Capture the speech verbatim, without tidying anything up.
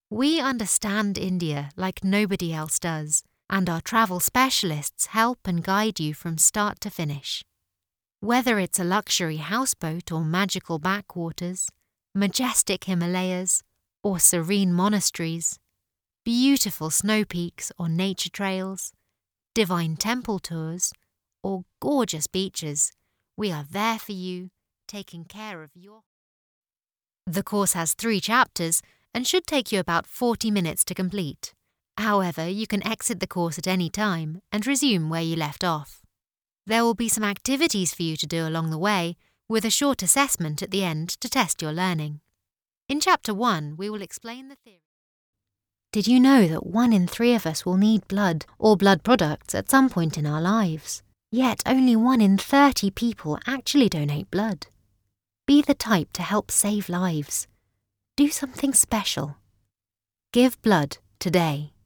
We understand India like nobody else does, and our travel specialists help and guide you from start to finish. Whether it's a luxury houseboat or magical backwaters, majestic Himalayas or serene monasteries, beautiful snow peaks or nature trails, divine temple tours or gorgeous beaches, we are there for you, taking care of your... The course has three chapters and should take you about forty minutes to complete. However, you can exit the course at any time and resume where you left off. There will be some activities for you to do along the way, with a short assessment at the end to test your learning. In Chapter one, we will explain the theory. Did you know that one in three of us will need blood or blood products at some point in our lives? Yet only one in thirty people actually donate blood. Be the type to help save lives. Do something special. Give blood today.